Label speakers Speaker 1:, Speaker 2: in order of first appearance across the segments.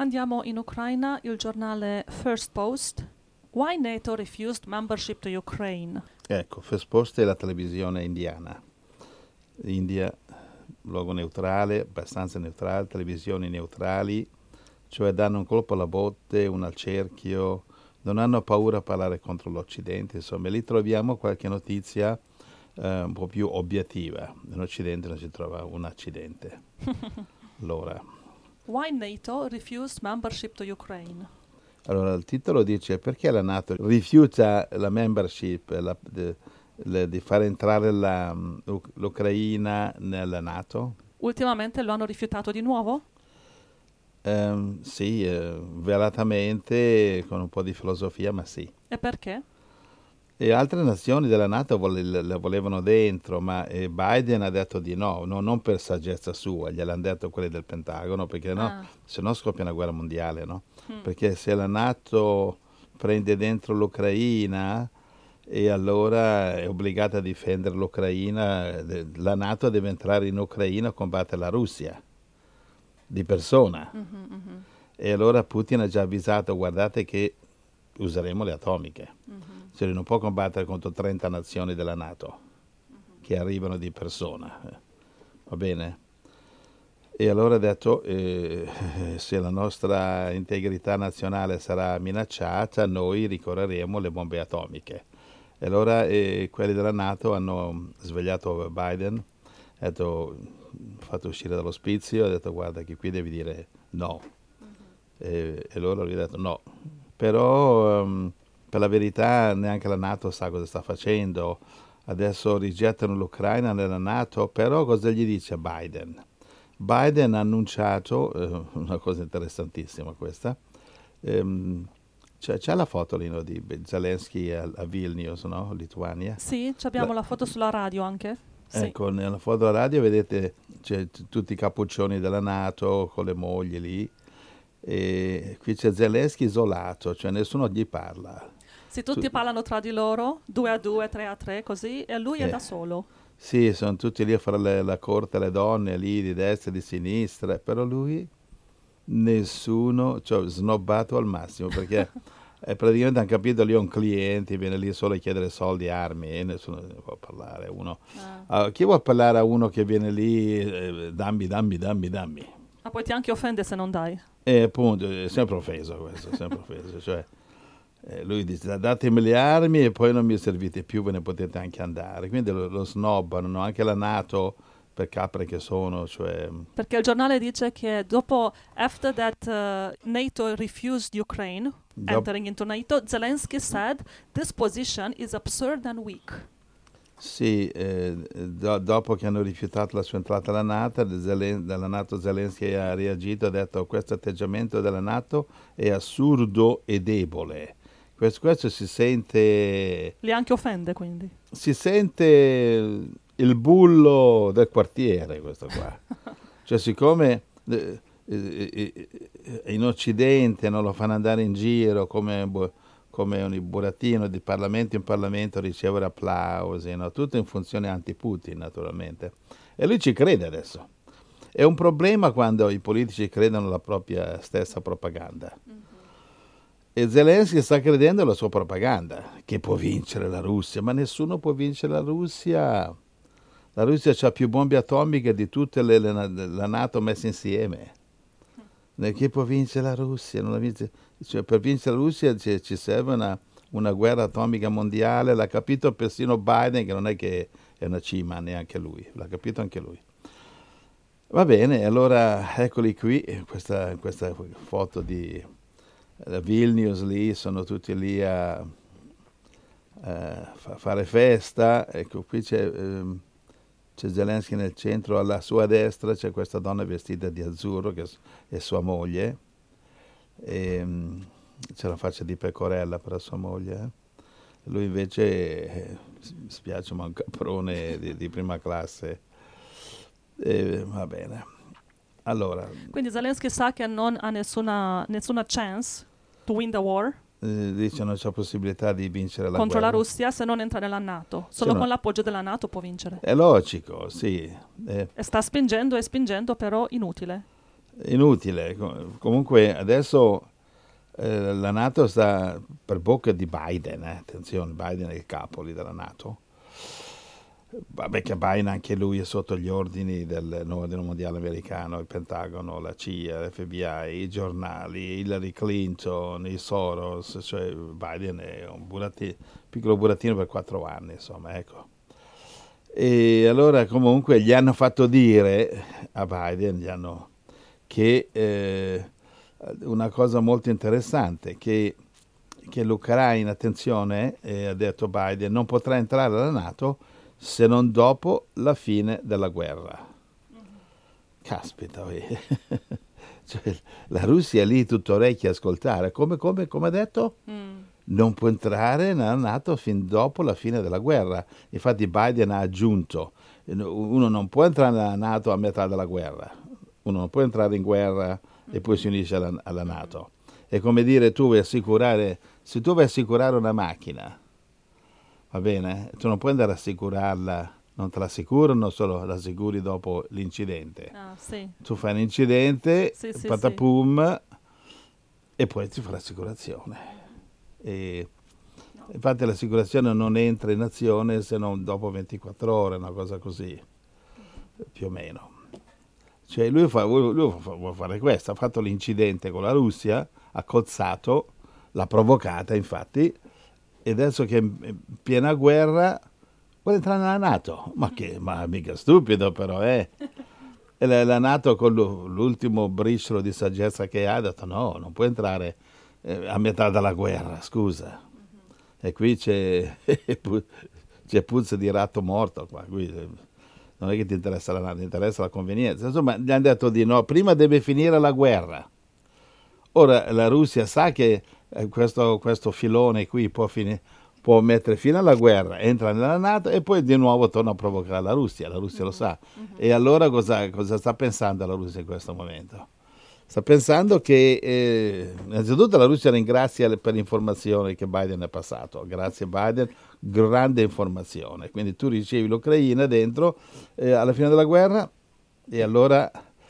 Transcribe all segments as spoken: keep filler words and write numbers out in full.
Speaker 1: Andiamo in Ucraina, il giornale First Post. Why NATO refused membership to Ukraine?
Speaker 2: Ecco, First Post è la televisione indiana. India, luogo neutrale, abbastanza neutrale, televisioni neutrali, cioè danno un colpo alla botte, uno al cerchio, non hanno paura a parlare contro l'Occidente, insomma, lì troviamo qualche notizia eh, un po' più obiettiva. In Occidente non si trova un accidente. Allora,
Speaker 1: Why NATO refused membership to Ukraine?
Speaker 2: allora il titolo dice perché la NATO rifiuta la membership la, de, le, di far entrare la, l'Ucraina nella NATO.
Speaker 1: Ultimamente lo hanno rifiutato di nuovo?
Speaker 2: Um, sì, eh, velatamente, con un po' di filosofia, ma sì.
Speaker 1: E perché?
Speaker 2: E altre nazioni della NATO vole, le volevano dentro, ma eh, Biden ha detto di no, no, non per saggezza sua, gliel'hanno detto quelli del Pentagono, perché no,
Speaker 1: Ah.
Speaker 2: se no scoppia una guerra mondiale, no?
Speaker 1: Mm.
Speaker 2: Perché se la NATO prende dentro l'Ucraina e allora è obbligata a difendere l'Ucraina, la NATO deve entrare in Ucraina a combattere la Russia, di persona.
Speaker 1: Mm-hmm, mm-hmm.
Speaker 2: E allora Putin ha già avvisato, guardate che useremo le atomiche.
Speaker 1: Mm-hmm.
Speaker 2: Cioè non può combattere contro trenta nazioni della NATO
Speaker 1: Mm-hmm.
Speaker 2: che arrivano di persona. Va bene? E allora ha detto, eh, se la nostra integrità nazionale sarà minacciata, noi ricorreremo alle bombe atomiche. E allora eh, quelli della NATO hanno svegliato Biden, ha detto, fatto uscire dall'ospizio, ha detto guarda che qui devi dire no.
Speaker 1: Mm-hmm.
Speaker 2: E, e loro gli hanno detto no. Però um, per la verità neanche la NATO sa cosa sta facendo. Adesso rigettano l'Ucraina nella NATO, però cosa gli dice Biden? Biden ha annunciato, eh, una cosa interessantissima questa, ehm, c'è, c'è la foto lì, no, di Zelensky a, a Vilnius, no? Lituania.
Speaker 1: Sì, abbiamo la, la foto sulla radio anche. Sì.
Speaker 2: Ecco, nella foto della radio vedete c'è t- tutti i cappuccioni della NATO con le mogli lì. E qui c'è Zelensky isolato, cioè nessuno gli parla.
Speaker 1: Sì, tutti
Speaker 2: Tu-
Speaker 1: parlano tra di loro, due a due, tre a tre, così, e lui
Speaker 2: Eh.
Speaker 1: è da solo.
Speaker 2: Sì, sono tutti lì a fare le- la corte alle donne, lì di destra e di sinistra, però lui nessuno, cioè snobbato al massimo, perché eh, praticamente hanno capito lì è un cliente, viene lì solo a chiedere soldi, armi, e nessuno ne può parlare. Uno,
Speaker 1: Ah.
Speaker 2: uh, chi vuole parlare a uno che viene lì, eh, dammi, dammi, dammi, dammi?
Speaker 1: Ma poi ti anche offende se non dai.
Speaker 2: E appunto, è sempre offeso questo, è sempre offeso, cioè eh, lui dice datemi le armi e poi non mi servite più, ve ne potete anche andare, quindi lo, lo snobbano, no? Anche la NATO per capre che sono, cioè
Speaker 1: Perché il giornale dice che dopo, after that uh, NATO refused Ukraine
Speaker 2: Dop-
Speaker 1: entering into NATO, Zelensky said, this position is absurd and weak.
Speaker 2: sì, eh, do- dopo che hanno rifiutato la sua entrata alla NATO, Zelen- dalla NATO Zelensky ha reagito e ha detto questo atteggiamento della NATO è assurdo e debole. Questo, questo si sente
Speaker 1: Li anche offende, quindi.
Speaker 2: si sente il bullo del quartiere, questo qua. Cioè, siccome eh, eh, eh, in Occidente non lo fanno andare in giro come, bu- come un burattino di parlamento in parlamento a ricevere applausi, no? Tutto in funzione anti-Putin, naturalmente. E lui ci crede adesso. È un problema quando i politici credono alla propria stessa propaganda.
Speaker 1: Mm-hmm.
Speaker 2: E Zelensky sta credendo alla sua propaganda, che può vincere la Russia, ma nessuno può vincere la Russia. La Russia ha più bombe atomiche di tutte le, le, la NATO messe insieme. Che può vincere la Russia? Non la vince, cioè, per vincere la Russia ci, ci serve una, una guerra atomica mondiale, l'ha capito persino Biden, che non è che è una cima neanche lui, l'ha capito anche lui. Va bene, allora eccoli qui, questa, questa foto di Vilnius lì, sono tutti lì a, a fare festa. Ecco, qui c'è, ehm, c'è Zelensky nel centro, alla sua destra c'è questa donna vestita di azzurro che è sua moglie, e, um, c'è la faccia di pecorella per la sua moglie. Eh. Lui invece, eh, mi spiace, ma è un caprone di, di prima classe. E, va bene. Allora,
Speaker 1: Quindi Zelensky sa che non ha nessuna, nessuna chance to win the war
Speaker 2: eh, dice non c'è possibilità di vincere la
Speaker 1: contro
Speaker 2: guerra.
Speaker 1: la Russia se non entra nella NATO. Solo
Speaker 2: Sì,
Speaker 1: con
Speaker 2: no.
Speaker 1: l'appoggio della NATO può vincere.
Speaker 2: È logico, sì. Eh,
Speaker 1: E sta spingendo e spingendo, però inutile.
Speaker 2: inutile. Comunque adesso eh, la NATO sta per bocca di Biden, eh. Attenzione, Biden è il capo lì della NATO. Vabbè che Biden anche lui è sotto gli ordini dell'ordine mondiale americano, il Pentagono, la C I A, l'F B I, i giornali, Hillary Clinton, i Soros, cioè Biden è un burattino, piccolo burattino per quattro anni, insomma, ecco. E allora comunque gli hanno fatto dire a Biden, gli hanno, che eh, una cosa molto interessante, che, che l'Ucraina, attenzione, eh, ha detto Biden, non potrà entrare alla NATO se non dopo la fine della guerra. Mm-hmm. Caspita, cioè, la Russia è lì tutto orecchie a ascoltare, come, come, come ha detto? Mm. Non può entrare nella NATO fin dopo la fine della guerra. Infatti Biden ha aggiunto, uno non può entrare nella NATO a metà della guerra, uno non può entrare in guerra mm-hmm. e poi si unisce alla, alla NATO. È come dire, tu vuoi assicurare, se tu vuoi assicurare una macchina, va bene? Tu non puoi andare a assicurarla, non te la assicurano, solo la assicuri dopo l'incidente.
Speaker 1: Ah, sì.
Speaker 2: Tu fai un incidente,
Speaker 1: sì, sì,
Speaker 2: patapum, sì. E poi ti fa l'assicurazione. E, no. Infatti l'assicurazione non entra in azione se non dopo ventiquattro ore, una cosa così, mm-hmm. più o meno. Cioè lui, fa, lui vuole fare questo, ha fatto l'incidente con la Russia, ha cozzato, l'ha provocata infatti, e adesso che è in piena guerra vuole entrare nella NATO. Ma che, ma mica stupido però, eh? E la, la NATO con l'ultimo briciolo di saggezza che ha, ha detto no, non può entrare eh, a metà della guerra, scusa. Mm-hmm. E qui c'è, c'è puzza di ratto morto qua, qui non è che ti interessa la NATO, ti interessa la convenienza. Insomma, gli hanno detto di no, prima deve finire la guerra. Ora la Russia sa che Questo, questo filone qui può, fine, può mettere fine alla guerra, entra nella NATO e poi di nuovo torna a provocare la Russia, la Russia mm-hmm. lo sa. Mm-hmm. E allora cosa, cosa sta pensando la Russia in questo momento? Sta pensando che, eh, innanzitutto la Russia ringrazia per l'informazione che Biden ha passato, grazie Biden, grande informazione, quindi tu ricevi l'Ucraina dentro eh, alla fine della guerra e allora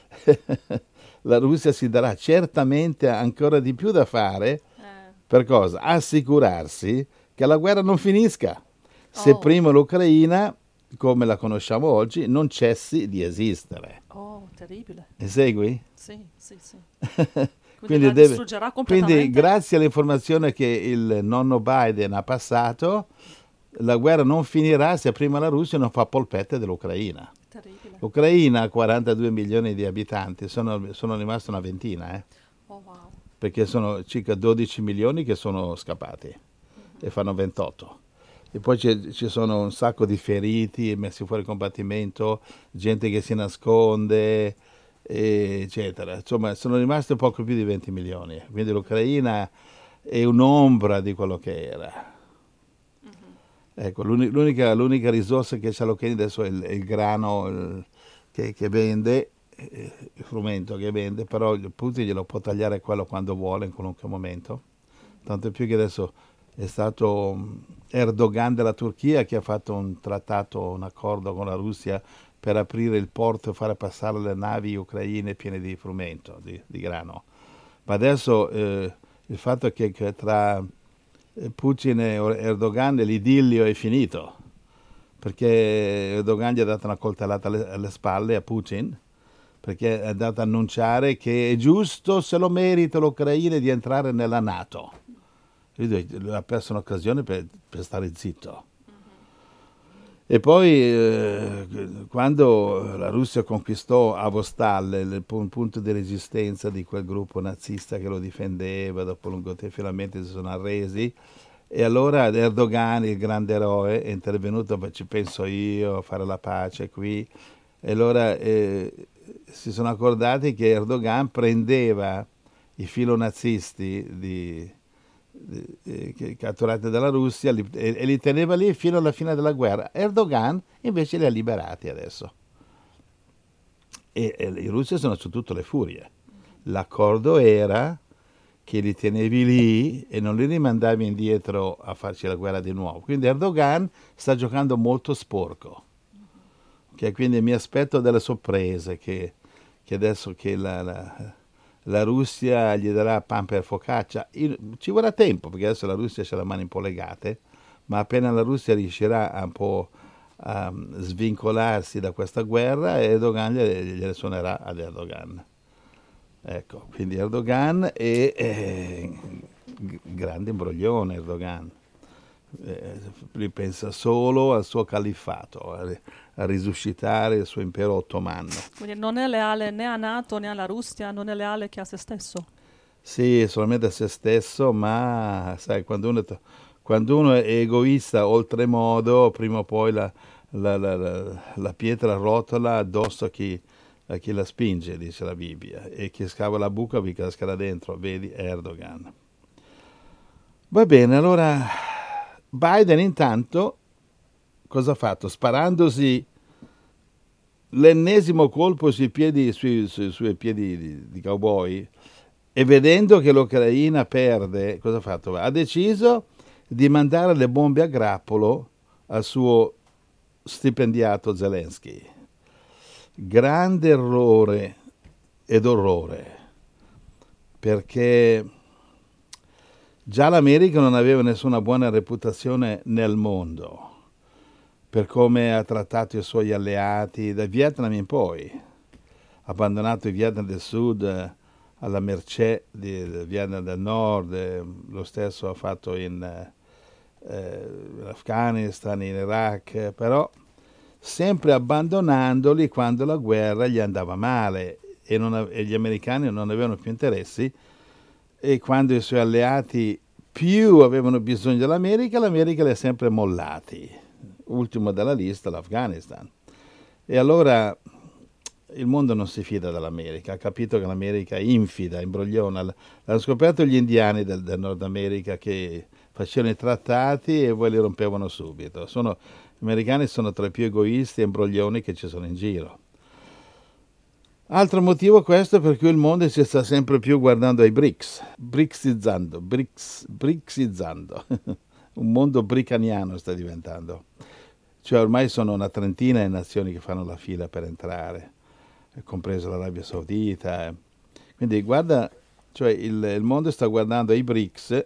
Speaker 2: la Russia si darà certamente ancora di più da fare. Per cosa? Assicurarsi che la guerra non finisca. Se oh. prima l'Ucraina, come la conosciamo oggi, non cessi di esistere.
Speaker 1: Oh, terribile.
Speaker 2: Mi segui?
Speaker 1: Sì, sì, sì.
Speaker 2: quindi,
Speaker 1: quindi la
Speaker 2: deve,
Speaker 1: distruggerà completamente.
Speaker 2: Quindi grazie all'informazione che il nonno Biden ha passato, la guerra non finirà se prima la Russia non fa polpette dell'Ucraina.
Speaker 1: Terribile.
Speaker 2: L'Ucraina ha quarantadue milioni di abitanti, sono, sono rimasti una ventina, eh.
Speaker 1: Oh, wow.
Speaker 2: Perché sono circa dodici milioni che sono scappati mm-hmm. e fanno ventotto. E poi ci sono un sacco di feriti, messi fuori combattimento, gente che si nasconde, eccetera. Insomma, sono rimasti poco più di venti milioni. Quindi l'Ucraina è un'ombra di quello che era. Mm-hmm. Ecco, l'unica, l'unica risorsa che c'è l'Ucraina adesso è il, è il grano il, che, che vende, il frumento che vende, però Putin glielo può tagliare quello quando vuole, in qualunque momento. Tanto più che adesso è stato Erdogan della Turchia che ha fatto un trattato, un accordo con la Russia per aprire il porto e fare passare le navi ucraine piene di frumento, di, di grano. Ma adesso eh, il fatto è che, che tra Putin e Erdogan l'idillio è finito, perché Erdogan gli ha dato una coltellata alle, alle spalle a Putin, perché è andato a annunciare che è giusto, se lo merita l'Ucraina, di entrare nella NATO. Lui ha perso un'occasione per, per stare zitto. Mm-hmm. E poi eh, quando la Russia conquistò Avostal, il punto di resistenza di quel gruppo nazista che lo difendeva, dopo lungo tempo finalmente si sono arresi, e allora Erdogan, il grande eroe, è intervenuto, ci penso io, a fare la pace qui, e allora eh, si sono accordati che Erdogan prendeva i filonazisti di, di, di, catturati dalla Russia li, e, e li teneva lì fino alla fine della guerra. Erdogan invece li ha liberati adesso. E, e i russi sono su tutte le furie. L'accordo era che li tenevi lì e non li rimandavi indietro a farci la guerra di nuovo. Quindi Erdogan sta giocando molto sporco. Okay, quindi mi aspetto delle sorprese, che, che adesso che la, la, la Russia gli darà pan per focaccia. Ci vorrà tempo, perché adesso la Russia ha le mani un po' legate, ma appena la Russia riuscirà a un po' a svincolarsi da questa guerra, Erdogan gliele, gliele suonerà ad Erdogan. Ecco, quindi Erdogan è, è grande imbroglione Erdogan. Eh, lui pensa solo al suo califfato, a, a risuscitare il suo impero ottomano.
Speaker 1: Quindi non è leale né a NATO né alla Russia, non è leale che a se stesso.
Speaker 2: Sì, solamente a se stesso, ma sai, quando uno, quando uno è egoista oltremodo, prima o poi la, la, la, la, la pietra rotola addosso a chi, a chi la spinge, dice la Bibbia, e chi scava la buca vi cascherà dentro, vedi Erdogan. Va bene, allora Biden intanto cosa ha fatto? Sparandosi l'ennesimo colpo sui piedi, sui, sui, sui piedi di, di cowboy, e vedendo che l'Ucraina perde, cosa ha fatto? Ha deciso di mandare le bombe a grappolo al suo stipendiato Zelensky. Grande errore ed orrore, perché già l'America non aveva nessuna buona reputazione nel mondo per come ha trattato i suoi alleati dal Vietnam in poi. Ha abbandonato il Vietnam del Sud alla mercé del Vietnam del Nord, eh, lo stesso ha fatto in, eh, in Afghanistan, in Iraq, però sempre abbandonandoli quando la guerra gli andava male e, non, e gli americani non avevano più interessi, e quando i suoi alleati più avevano bisogno dell'America, l'America li ha sempre mollati. Ultimo della lista l'Afghanistan. E allora il mondo non si fida dell'America, ha capito che l'America è infida, imbrogliona. L'hanno scoperto gli indiani del, del Nord America, che facevano i trattati e poi li rompevano subito. Sono, gli americani sono tra i più egoisti e imbroglioni che ci sono in giro. Altro motivo questo per cui il mondo si sta sempre più guardando ai BRICS, BRICSizzando, BRICS, BRICSizzando. Un mondo bricaniano sta diventando. Cioè ormai sono una trentina le nazioni che fanno la fila per entrare, compresa l'Arabia Saudita. Quindi guarda, cioè il, il mondo sta guardando ai BRICS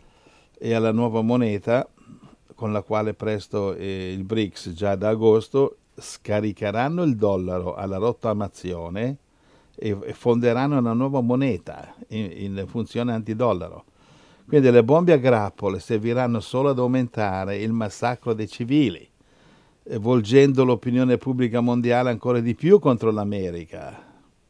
Speaker 2: e alla nuova moneta, con la quale presto eh, il BRICS già da agosto scaricheranno il dollaro alla rottamazione e, e fonderanno una nuova moneta in, in funzione antidollaro. Quindi le bombe a grappole serviranno solo ad aumentare il massacro dei civili, volgendo l'opinione pubblica mondiale ancora di più contro l'America.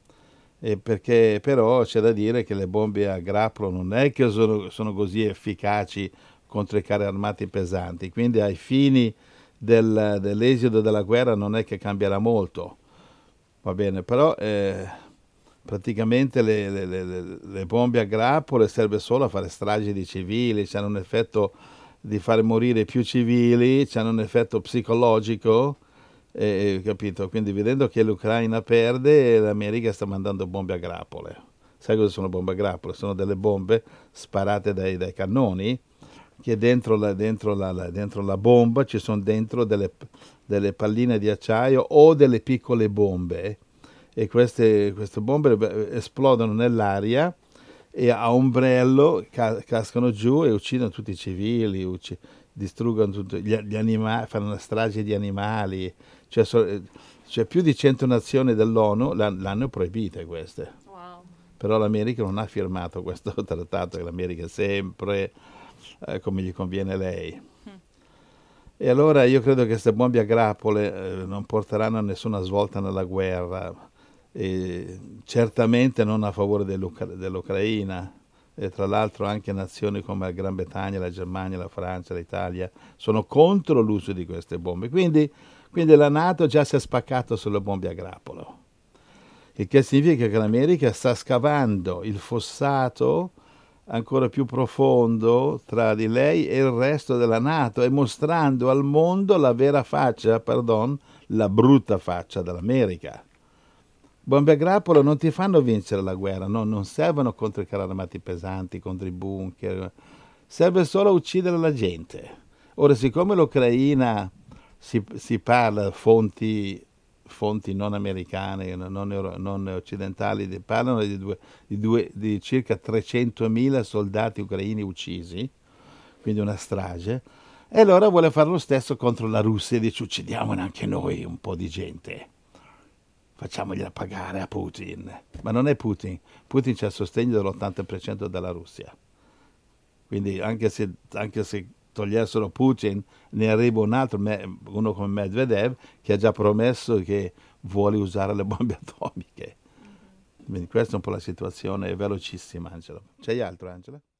Speaker 2: E perché però c'è da dire che le bombe a grappolo non è che sono, sono così efficaci contro i carri armati pesanti, quindi ai fini del, dell'esito della guerra non è che cambierà molto, va bene, però eh, praticamente le, le, le, le bombe a grappole serve solo a fare stragi di civili, hanno un effetto di fare morire più civili, hanno un effetto psicologico, eh, capito? Quindi vedendo che l'Ucraina perde, l'America sta mandando bombe a grappole. Sai cosa sono bombe a grappole? Sono delle bombe sparate dai, dai cannoni, che dentro la, dentro, la, la, dentro la bomba ci sono dentro delle, delle palline di acciaio o delle piccole bombe, e queste, queste bombe esplodono nell'aria e a ombrello ca- cascano giù e uccidono tutti i civili, ucc- distruggono tutti gli, gli animali, fanno una strage di animali, cioè, so, cioè più di cento nazioni dell'ONU l'han, l'hanno proibite queste.
Speaker 1: Wow.
Speaker 2: Però l'America non ha firmato questo trattato, che l'America è sempre eh, come gli conviene lei. Mm. E allora io credo che queste bombe a grappole eh, non porteranno a nessuna svolta nella guerra, e certamente non a favore dell'Ucra- dell'Ucraina, e tra l'altro anche nazioni come la Gran Bretagna, la Germania, la Francia, l'Italia sono contro l'uso di queste bombe, quindi, quindi la NATO già si è spaccato sulle bombe a grappolo, il che significa che l'America sta scavando il fossato ancora più profondo tra di lei e il resto della NATO, e mostrando al mondo la vera faccia, pardon, la brutta faccia dell'America. Bombe a grappolo non ti fanno vincere la guerra, no? Non servono contro i carri armati pesanti, contro i bunker, serve solo a uccidere la gente. Ora, siccome l'Ucraina si, si parla fonti fonti non americane, non, euro, non occidentali, parlano di, due, di, due, di circa trecentomila soldati ucraini uccisi, quindi una strage, e allora vuole fare lo stesso contro la Russia e dice uccidiamone anche noi un po' di gente, facciamogliela pagare a Putin. Ma non è Putin, Putin c'ha il sostegno dell'ottanta per cento della Russia, quindi anche se, anche se togliessero Putin ne arriva un altro, uno come Medvedev, che ha già promesso che vuole usare le bombe atomiche. Quindi questa è un po' la situazione, è velocissima, Angelo. C'hai altro, Angela?